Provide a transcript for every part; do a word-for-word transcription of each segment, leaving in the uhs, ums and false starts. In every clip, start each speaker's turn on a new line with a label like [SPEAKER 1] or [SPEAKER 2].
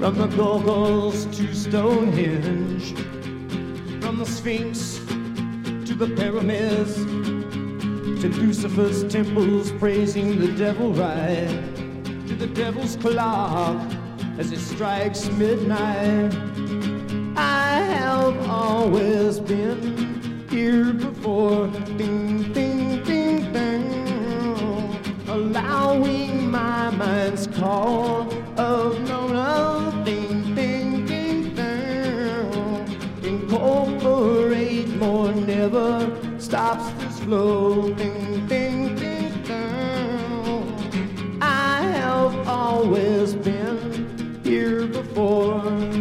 [SPEAKER 1] From the Gorgons to Stonehenge, from the Sphinx to the pyramids, to Lucifer's temples praising the devil right, to the devil's clock as it strikes midnight. I have always been here before, ding, ding, ding, ding, allowing my mind's call of no, no, ding, ding, ding, ding, incorporate more, never stops this flow, ding, ding, ding, ding. I have always been here before.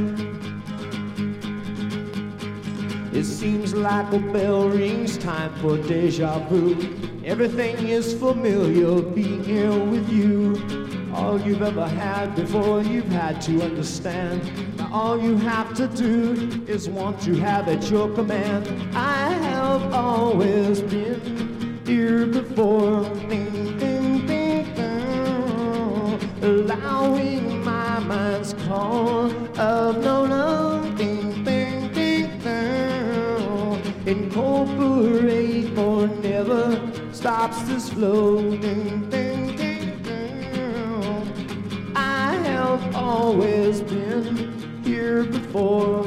[SPEAKER 1] It seems like a bell rings, time for deja vu. Everything is familiar, being here with you. All you've ever had before, you've had to understand. Now all you have to do is want to have at your command. I have always been here before, ding, ding, ding, ding, allowing my mind's call of no, no, ding, ding, ding, ding, incorporate more, never stops this flow, ding, ding, ding, ding. I have always been here before.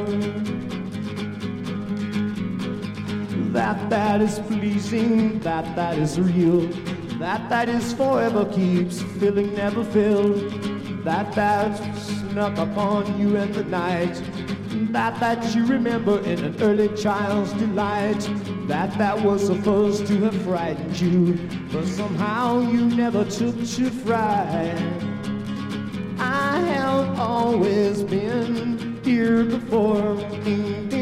[SPEAKER 1] That that is pleasing, that that is real, that that is forever keeps filling, never filled, that that snuck upon you in the night, that that you remember in an early child's delight, that that was supposed to have frightened you, but somehow you never took to fright. I have always been here before, ding, ding.